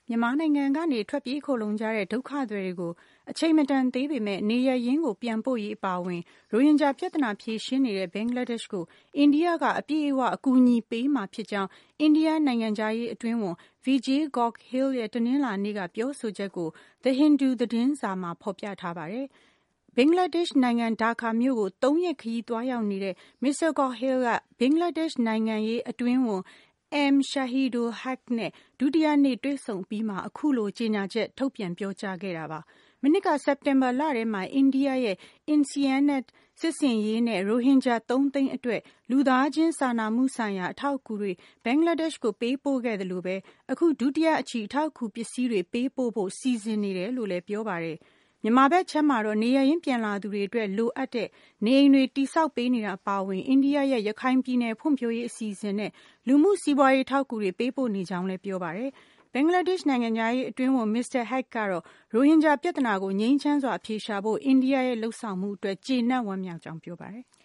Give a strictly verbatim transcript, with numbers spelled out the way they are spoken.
မြန်မာနိုင်ငံကနေထွက်ပြေးခိုလုံကြတဲ့ဒုက္ခသည်တွေကိုအချိန်မတန်သေးပေမဲ့နေရပ်ရင်းကိုပြန်ပို့ရေးအပါအဝင်ရိုဟင်ဂျာပြဿနာဖြေရှင်းနေတဲ့ဘင်္ဂလားဒေ့ရှ်ကိုအိန္ဒိယကအပြည့်အဝအကူအညီပေးမှာဖြစ်ကြောင်းအိန္ဒိယနိုင်ငံခြားရေးအတွင်းဝန် Vijay Gokhale ရဲ့တနင်္လာနေ့ကပြောဆိုချက်ကို The Hindu သတင်းစာမှာဖော်ပြထားပါတယ်။ဘင်္ဂလားဒေ့ရှ်နိုင်ငံဒါကာမြို့ကိုသုံးရက်ခရီးသွားရောက်နေတဲ့ မစ္စတာ Gokhale ကဘင်္ဂလားဒေ့ရှ်နိုင်ငံရေးအတွင်းဝန်M. Shahidul Haque နဲ့ဒုတိယနေ့တွေ့ဆုံပြီးမှအခုလိုကြေညာချက်ထုတ်ပြန်ပြောကြားခဲ့တာပါ။မနှစ်ကစက်တင်ဘာလထဲမှာအိန္ဒိယရဲ့ INSEAD စစ်ဆင်ရေးနဲ့ရိုဟင်ဂျာသုံးသိန်းအတွက်လူသားချင်းစာနာမှုဆိုင်ရာအထောက်အကူတွေဘင်္ဂလားဒေ့ရှ်ကိုပေးပို့ခဲ့တယ်လို့ပဲအခုဒုတိယအချီအထောက်အကူပစ္စည်းတွေပေးပို့ဖို့စီစဉ်နေတယ်လို့လည်းပြောပါတယ်။မြန်မာဘက်ခြမ်းမှာတော့နေရင်းပြန်လာသူတွေအတွက်လိုအပ်တဲ့နေအိမ်တွေတိစောက်ပေးနေတာအပါအဝင်အိန္ဒိယရဲ့ရခိုင်ပြည်နယ်ဖွံ့ဖြိုးရေးအစီအစဉ်နဲ့လူမှုစီးပွားရေးထောက်ကူတွေပေးပို့နေကြောင်းလည်းပြောပါတယ်။ဘင်္ဂလားဒေ့ရှ်နိုင်ငံသားရေးအတွင်းဝန်မစ္စတာ Haque ကတော့ရိုဟင်ဂျာပြဿနာကိုငြိမ်းချမ်းစွာအဖြေရှာဖို့အိန္ဒိယရဲ့လှုပ်ဆောင်မှုအတွက်ကျေနပ်ဝမ်းမြောက်ကြောင်းပြောပါတယ်။